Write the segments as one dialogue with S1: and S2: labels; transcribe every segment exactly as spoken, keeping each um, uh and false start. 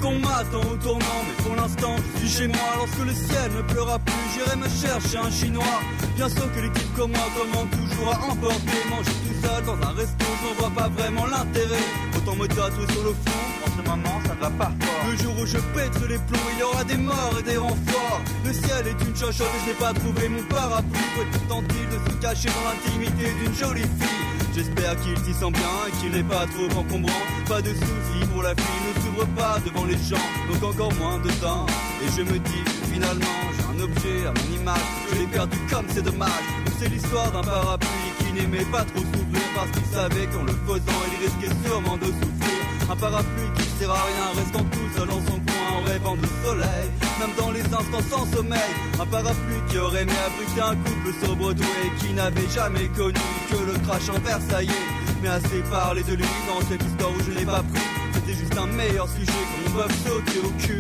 S1: qu'on m'attend au tournant. Mais pour l'instant je suis chez moi. Lorsque le ciel ne pleura plus, j'irai me chercher un chinois. Bien sûr que les types comme moi commandent toujours à emporter. Manger tout seul dans un resto, je n'en vois pas vraiment l'intérêt. Autant me tatouer sur le front, en ce moment ça ne va pas fort. Le jour où je pète les plombs, il y aura des morts et des renforts. Le ciel est une chochotte et je n'ai pas trouvé mon parapluie. Peut-être tente-t-il de se cacher dans l'intimité d'une jolie fille. J'espère qu'il s'y sent bien et qu'il n'est pas trop encombrant. Pas de soucis pour la fille, ne s'ouvre pas devant les gens, donc encore moins de temps. Et je me dis que finalement j'ai un objet à mon image. Je l'ai perdu comme c'est dommage. C'est l'histoire d'un parapluie qui n'aimait pas trop s'ouvrir parce qu'il savait qu'en le faisant il risquait sûrement de souffrir. Un parapluie qui sert à rien, restant tout seul dans son coin en rêvant de soleil, même dans les instants sans sommeil. Un parapluie qui aurait aimé abriter un couple sobre-doué qui n'avait jamais connu que le crash en Versailles. Mais assez parlé de lui dans cette histoire où je n'ai pas pris. C'était juste un meilleur sujet qu'on peut sauter au cul.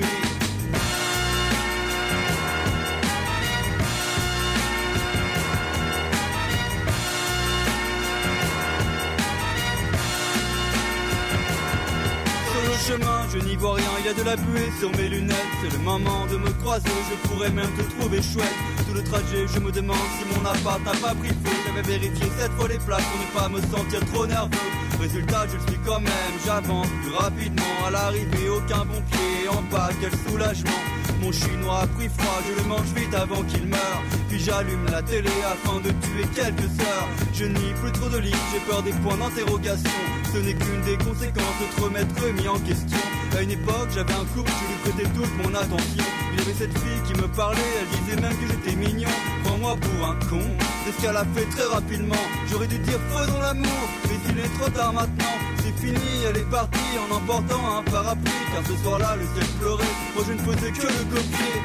S1: Chemin, je n'y vois rien, il y a de la buée sur mes lunettes. C'est le moment de me croiser, je pourrais même te trouver chouette. Tout le trajet, je me demande si mon appart n'a pas pris feu. J'avais vérifié cette fois les plaques pour ne pas me sentir trop nerveux. Résultat, je le suis quand même, j'avance plus rapidement. À l'arrivée, aucun bon pied en bas, quel soulagement. Mon chinois a pris froid, je le mange vite avant qu'il meure. Puis j'allume la télé afin de tuer quelques heures. Je nie plus trop de livres, j'ai peur des points d'interrogation. Ce n'est qu'une des conséquences de trop m'être remis en question. À une époque, j'avais un couple, je lui prêtais toute mon attention. Il y avait cette fille qui me parlait, elle disait même que j'étais mignon. Prends-moi pour un con, c'est ce qu'elle a fait très rapidement. J'aurais dû dire faisons l'amour, mais il est trop tard maintenant. C'est fini, elle est partie en emportant un parapluie. Car ce soir-là, le ciel pleurait, moi je ne faisais que le copier.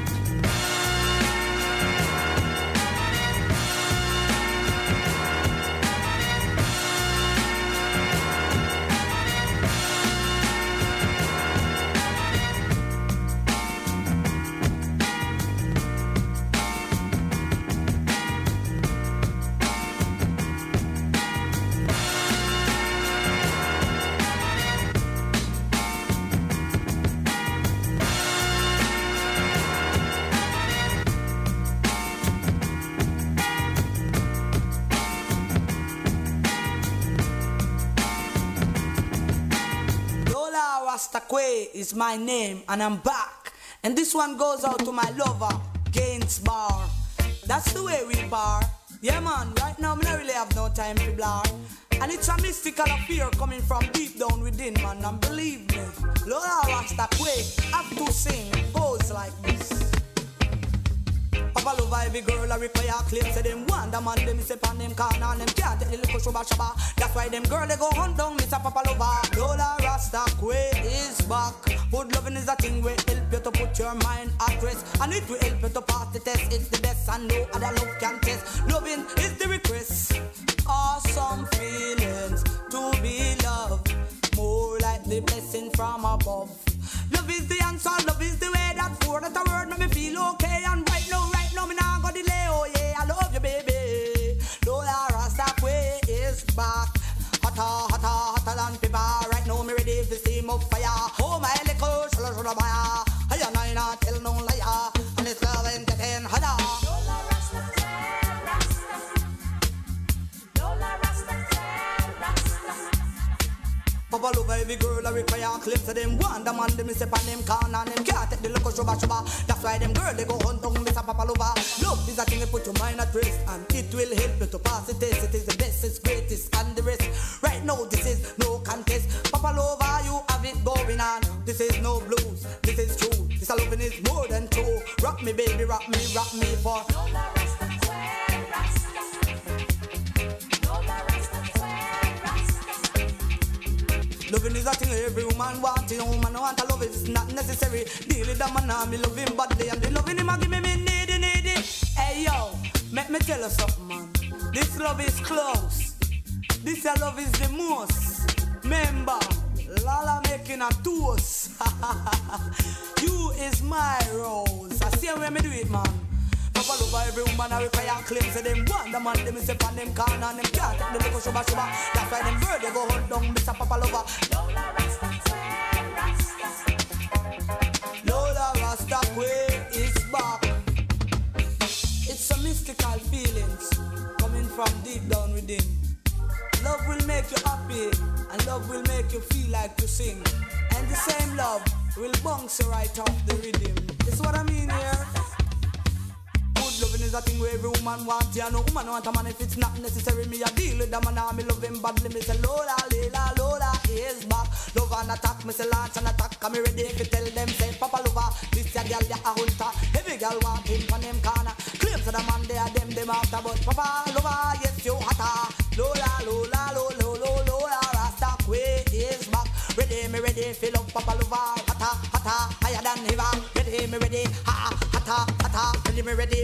S2: Is my name and I'm back, and this one goes out to my lover Gaines Bar. That's the way we bar. Yeah man, right now I don't really have no time to blar. And it's a mystical affair coming from deep down within, man, and believe me, Lola Rasta Quake have to sing, goes like this. Papa love every girl I require clips. Say them wonder man, them say pan them corner and them can't take the little shuba shuba. That's why them girl they go hunt down Mister Papa Lover. Lola Rasta Quay is back. Food loving is a thing will help you to put your mind at rest, and it will help you to pass the test. It's the best and no other love can test. Loving is the request. Awesome feelings to be loved, more like the blessing from above. Love is the answer, love is the way that for that a word make me feel okay. And right now, right now, me nah go delay. Oh yeah, I love you, baby. Lola Rasta Quay is back. Hotter, hotter, hotter than paper. Right now, me ready for steam up fire. Oh my little shala shala baya. Hey, I know not tell no liar. And it's love and getting hotter. Lola Rasta Quay, Rasta. Lola Rasta Quay, Rasta. Papa love every girl I require clips of them wonder man, them step on them corner and them can't take the look of shuba shuba. That's why them girl they go hunt down Mister Papa Lover. Love is a thing that put your mind at rest, and it will help you to pass the test. It is the best, it's greatest, and the rest. Right now this is no contest. Papa Lover, you have it going on. This is no blues, this is true. This a loving is more than true. Rock me baby, rock me, rock me for Lola Rasta Quay, Rasta. Lola Rasta Quay, Rasta. Loving is a thing every woman wants. No woman want to love, it's not necessary. Deal with that man, me love him badly, and the loving him a give me me needy, needy. Hey yo, make me tell you something, man. This love is close. This love is the most. Remember, Lala making a toast. You is my rose. I see how me do it, man. Papa love every woman I require claims. So them wonder man, them step on them corner and them can't take the little shuba shuba. That's why them bird they go hunt down Mister Papa Lover. Lola Rasta Quay, Rasta. love will make you feel like to sing. And the same love will bounce you right off the rhythm. That's what I mean here. Good loving is a thing where every woman wants. You know, woman want a man if it's not necessary. Me a deal with the man and me love him badly. Me say Lola, Leila, Lola is back. Love and attack, me say launch and attack. And me ready to tell them say Papa Lover, this a girl ya a hunter. Every girl want him from them corner. Claims to the man they are them them after, but Papa Lover, yes you hotter. Lola, Lola, Lola, Lola, Lola, Rasta Quay is back. Ready, me ready, fill up Papa Lover. Hotter, hotter, higher than ever. Ready, me ready, ha, hotter, hotter. Ready, me ready.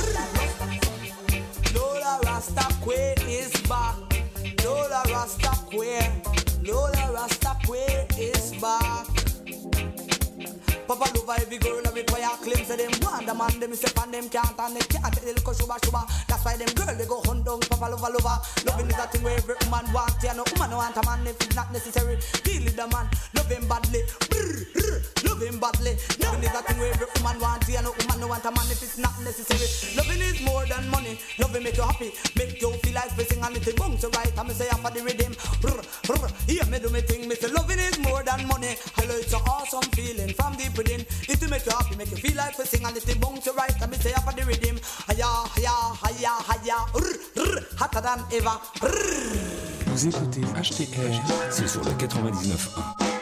S2: Lola Rasta Quay is back. Lola Rasta Quay. Lola Rasta Quay is back. Papa Lover, every girl every boy a claim say them want the man them say and them can't and they can't take the little shuba shuba. That's why them girl they go hunt down Papa Lover Lover. Loving is a thing where every woman want. You know woman want a man if it's not necessary. Deal with the man, love him badly. Brr, brr, love him badly. Loving is a thing where every woman want. You know woman want a man if it's not necessary. Loving is more than money. Loving make you happy, make you feel like facing and it bounce you right. I'm say after the rhythm. Brr, brr, hear me do me thing. Me say loving is more than money. Hello, it's an awesome feeling from deep within. It will make you happy, make you feel like we sing and it will bounce you right. And me say after the rhythm, haya, haya, haya, haya, rrr, rrr, hotter than ever. Rrr.
S3: Vous écoutez H T R, c'est sur le quatre-vingt-dix-neuf point un.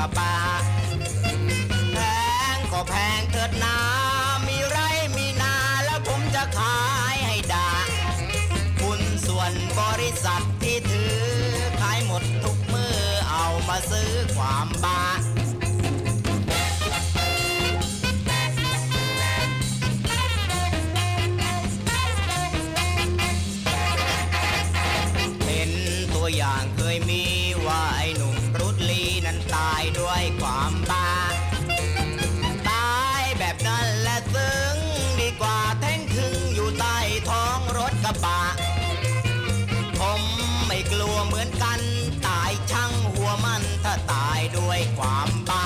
S4: ป่าแพงก็แพงเถิดนามีไรมีนาแล้วผมจะขายให้ด่าคุณส่วนบริษัทที่ถือขายหมดทุกมือเอามาซื้อความบ้าเป็นตัวอย่างเคยมีว่าไอ้หนุ่มบรูซลีนั้นตายด้วยความบ้าตายแบบนั้นแหละซึ้งดีกว่าแท่งครึ่งอยู่ใต้ท้องรถกระบะผมไม่กลัวเหมือนกันตายช่างหัวมันถ้าตายด้วยความบ้า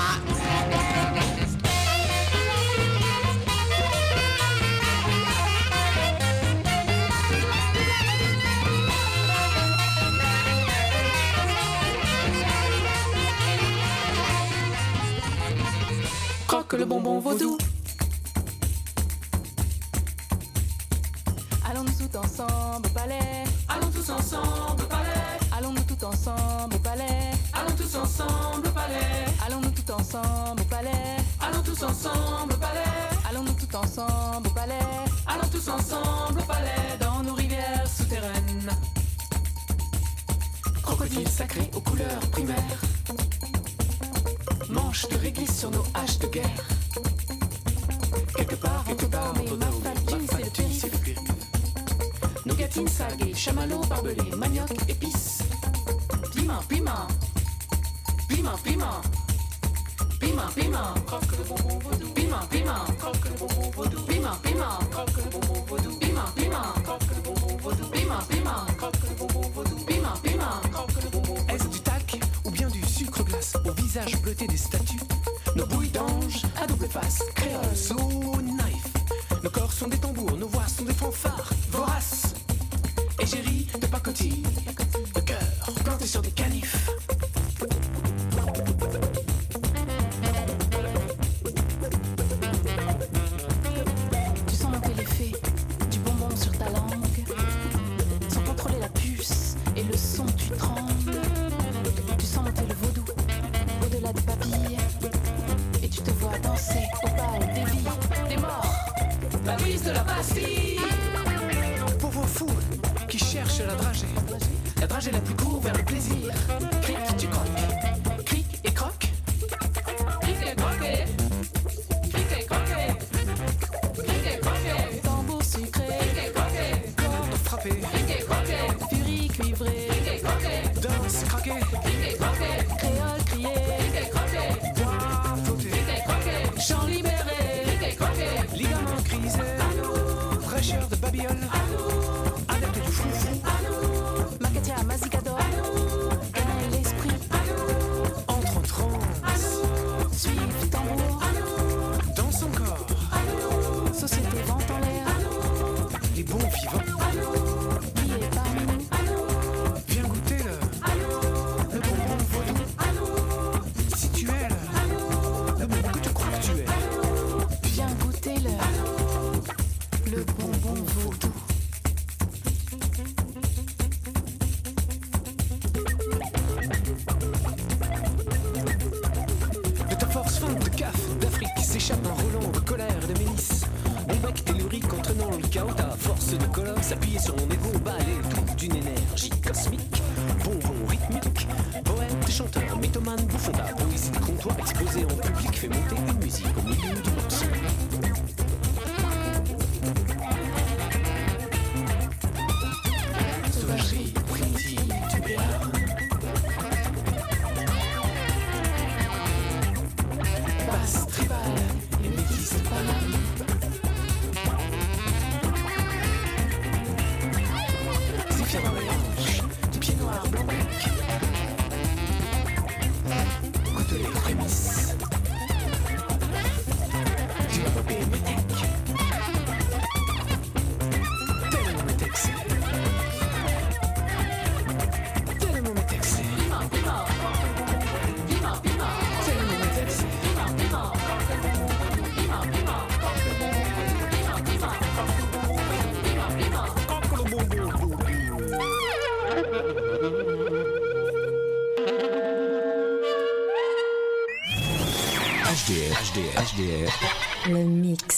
S5: Croque le bonbon vaudou. Allons-nous tout ensemble au palais. Allons tous ensemble au palais. Allons-nous tout ensemble au palais. Allons tous ensemble au palais. Allons-nous tout ensemble au palais. Allons tous ensemble au palais. Allons-nous tout ensemble au palais. Allons tous ensemble au palais. Dans nos rivières souterraines. Crocodile sacré aux couleurs primaires. Manches de réglisse sur nos haches de guerre. Quelque part, quelque part, mais ma fatine, c'est le périph'. Nougatine saguée, chamallow barbelé, manioc, épices. Piment, piment. Piment, piment. Piment, piment. Croque le bonbon vaudou. Piment, piment. Croque le bonbon vaudou. Piment, piment. Croque le bonbon vaudou. Piment, piment. Croque le bonbon vaudou. Piment, piment. Croque le bonbon vaudou. Piment, piment. Croque le bonbon vaudou.
S6: Est-ce du tac ou bien du sucre glace au visage bleuté des statues? Nos bouilles d'ange à double face, créole, so knife. Nos corps sont des tambours, nos voix sont des fanfares voraces. Égérie de pacotille, le cœur planté sur des canifs.
S5: Tu sens monter l'effet du bonbon sur ta langue. Sans contrôler la puce et le son, tu trembles. Tu sens monter le vaudou au-delà des papilles. Et tu te vois danser au bal des vies, des morts. La brise de la Bastille.
S6: Pour vos fous qui cherchent la dragée, la dragée la plus courte vers le plaisir. Cric, tu croques, cric et croque.
S5: Cric et croquet. Cric et croquet. Cric et croquet. Tambour sucré. Cric et croquet.
S6: Cordes frappées,
S5: Cric et croquet. Furie cuivrée. Cric et croquet.
S6: danse craquée,
S5: Cric et croquet. Créole crié. Cric et croquet.
S6: bois flotté,
S5: Cric et croquet. Chant libéré. Cric et croquet.
S6: ligaments grisés, fraîcheur de babiole, adepte du foufou,
S5: Macatia, mazicador. Gain et l'esprit.
S6: entre en transe,
S5: Suive tambour.
S6: dans son corps,
S5: Société vente en l'air.
S6: les bons vivants,
S5: Qui est parmi nous?
S6: viens goûter le, le bonbon vaudou, si tu es le, le bonbon que tu crois que tu es,
S5: Viens goûter le, le bonbon vaudou.
S6: de ta force feinte de caf, d'Afrique s'échappe un Roland de colère de Ménis, mon bec tellurique entraînant le chaos, ta force de colosse appuyée sur mon égo, balai tout d'une énergie cosmique, bonbon rythmique, poète, chanteur, mythomane, bouffon, ta poésie de comptoir exposée en public fait monter une musique au milieu du morceau. Sauvagerie primitive du béar,
S5: Basse tribale et métis de Paname.
S6: Zéphyr dans les hanches,
S5: Du pied noir blanc bec.
S6: goûte les prémices.
S3: H D R. H D R.
S7: Le mix.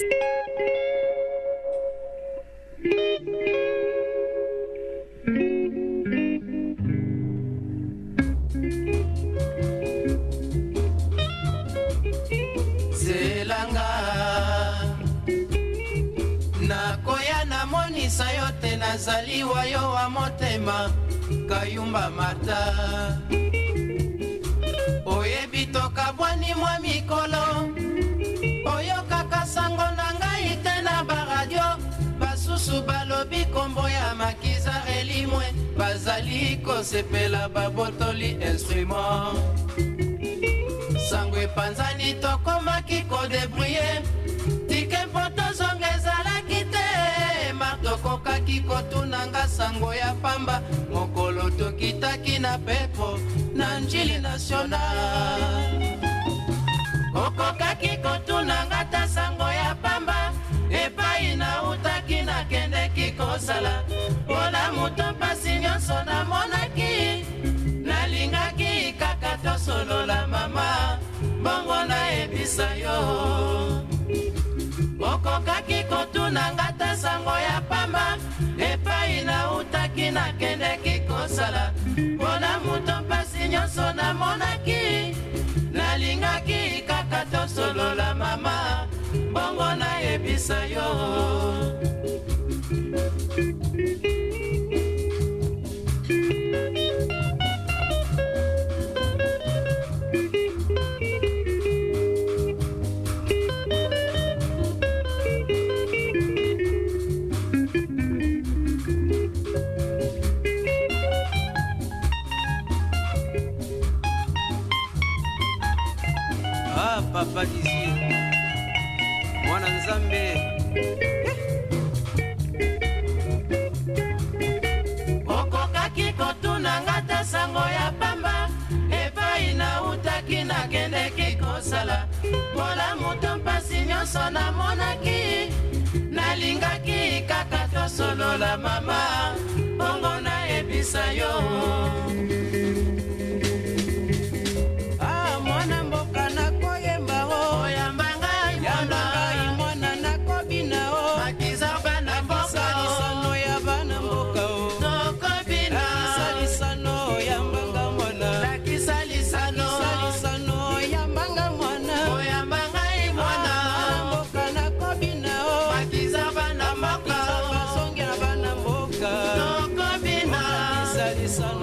S8: Zelanga nakoya namonisa yo te nazaliwa yo wa motema Kayumba Martha oyebi tokabwani mwa mikolo oyokaka sango na ngai te na baradio basusu balobi kombo ya Makiza elimwe bazali kosepela babotoli instrument sango epanzani tokomaki kodebrouye tike mpo tozonga ezalaki te martokokaki kotunanga sango ya pamba mokolo tokitaki na pepo na njili national okokaki kotunanga ta sango ya pamba epai nautaki nakendeki kosala mpona moto mpasi nyonso namonaki nalingaki kaka tosolola mama bongo nayebisa yo okokaki kotunanga ta sango ya pamba epai nautaki nakendeki kosala mpona moto mpasi nyonso namonaki nalingaki kaka tosolola mama bongo nayebisa yo Papa Dizzy mwana nzambe okokaki kotunanga ta sango ya pamba epai nautaki nakendeki kosala mpona moto mpasi nyonso namonaki nalingaki kaka tosolola mama bongo nayebisa yo Lisa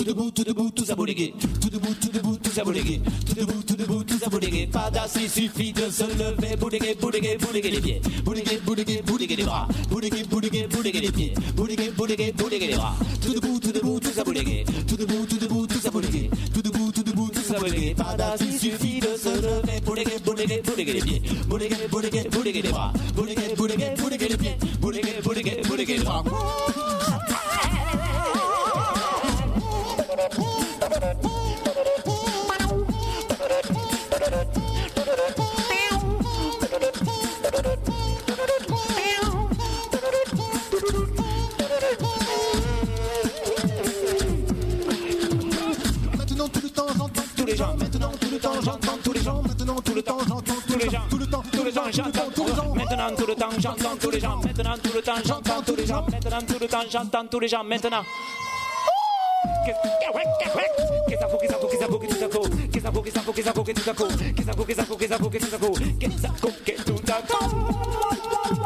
S6: tout debout, tout debout, tous à bouliguer, tout debout, tout debout, tous à bouliguer, tout debout, tout debout, tous à bouliguer. Pas d'assis, suffit de se lever, bouliguer, bouliguer, bouliguer les pieds, bouliguer, bouliguer, bouliguer les bras, bouliguer, bouliguer, bouliguer les pieds, bouliguer, bouliguer, bouliguer les bras. Tout debout, tout debout, tous à bouliguer, tout debout, tout debout, tous à bouliguer, tout debout, tout debout, tous à bouliguer. Pas d'assis, suffit de se lever, bouliguer, bouliguer, bouliguer les pieds, bouliguer, bouliguer, bouliguer les bras, bouliguer, bouliguer, bouliguer les pieds, bouliguer, bouliguer, bouliguer les bras.
S7: Maintenant tout le temps j'entends tous les gens. Maintenant tout le temps j'entends tous les gens. Maintenant tout le temps j'entends tous les gens. Tout le temps, tous les gens, j'entends tous les gens. Maintenant tout le temps j'entends tous les gens. Maintenant tout le temps j'entends tous les gens. Maintenant tout le temps j'entends tous les gens. Maintenant. Qu'est-ce que ça vaut, qu'est-ce que ça vaut, qu'est-ce que ça vaut, qu'est-ce que ça vaut, qu'est-ce que ça vaut, qu'est-ce que ça vaut, qu'est-ce que ça vaut, qu'est-ce que ça vaut, qu'est-ce que ça vaut, qu'est-ce que ça vaut, qu'est-ce que ça vaut, qu'est-ce que ça vaut, qu'est-ce que ça vaut, qu'est-ce que ça vaut.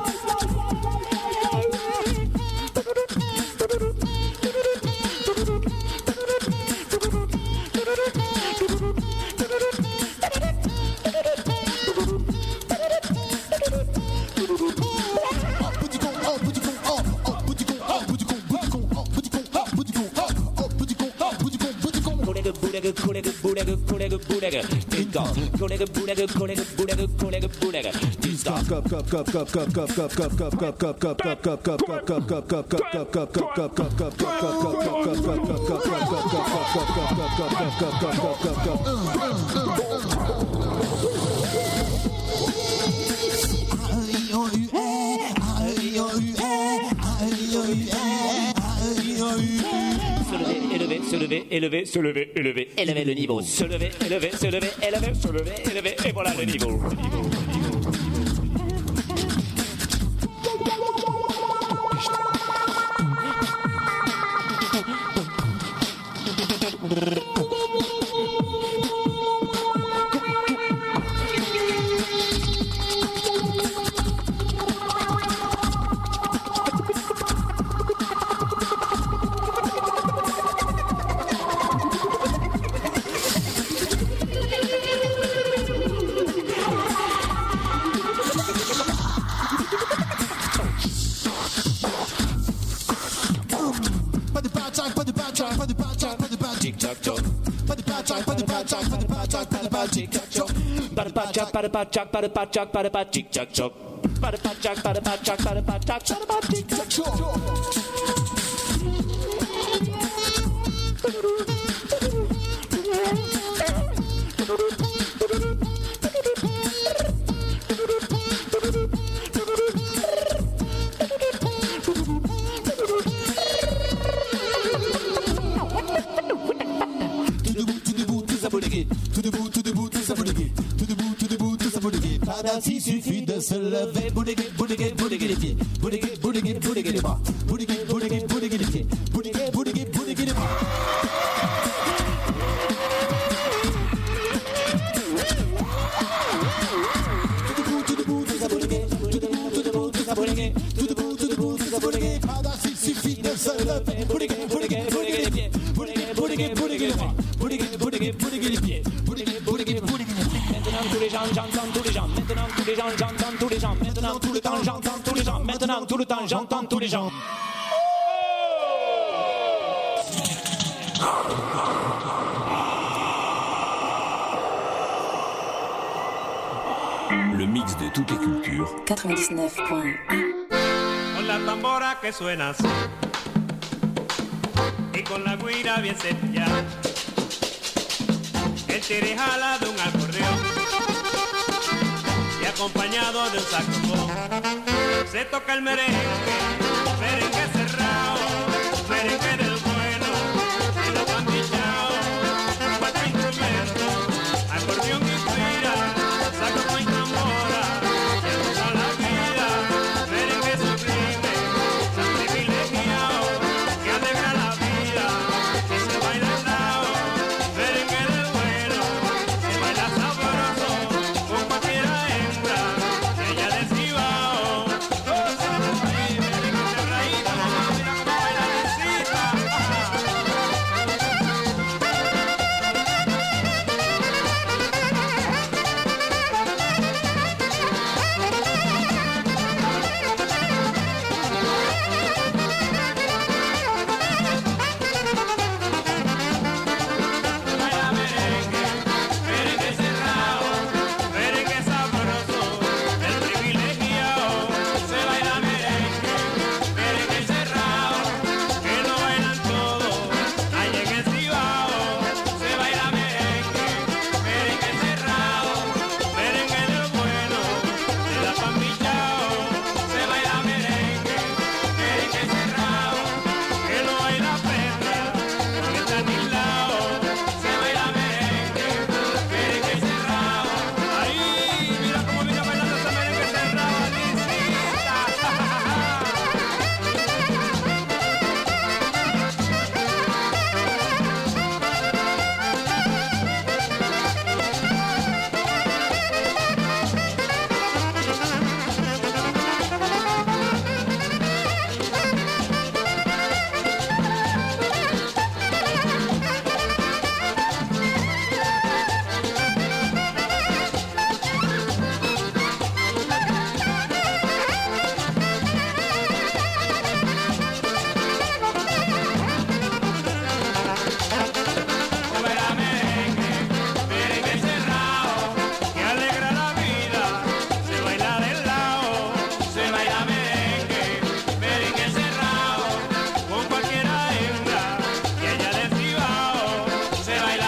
S7: Collègue, collègue, collègue, collègue, disco. Collègue, collègue, collègue, collègue, collègue, collègue, disco. Se lever, élever, se lever, élever, élever le niveau. Se lever, élever, se lever, élever, se lever, élever, et voilà le niveau. Le niveau, le niveau. Para pa chak para pa chak para pa chick chak chok para pa chak para pa chak para pa chak para pa chick chak chok. Il suffit de se lever, boudiguer, boudiguer, boudiguer les pieds, boudiguer, boudiguer, boudiguer les bras, boudiguer, boudiguer, boudiguer les pieds, boudiguer, boudiguer, boudiguer les bras. Tout debout, tout debout, tout ça boudiguer, tout debout, tout debout, tout ça boudiguer, tout debout, tout debout, tout ça boudiguer. Il suffit de se lever, boudiguer, boudiguer, boudiguer les pieds, boudiguer, boudiguer, boudiguer les bras, boudiguer, boudiguer, boudiguer les pieds, boudiguer, boudiguer, boudiguer les pieds. Maintenant tous les gens, j'entends tous les gens. Maintenant tous les gens, j'entends tous les gens. Maintenant tout le temps, j'entends tous les gens. Maintenant tout le temps, j'entends tous les gens.
S3: Le mix de toutes les cultures.
S9: quatre-vingt-dix-neuf point un.
S10: Con la tambora que suena así y con la guira bien cepillada, el tirejala de un acordeón y acompañado de un saxofón se toca el merengue, merengue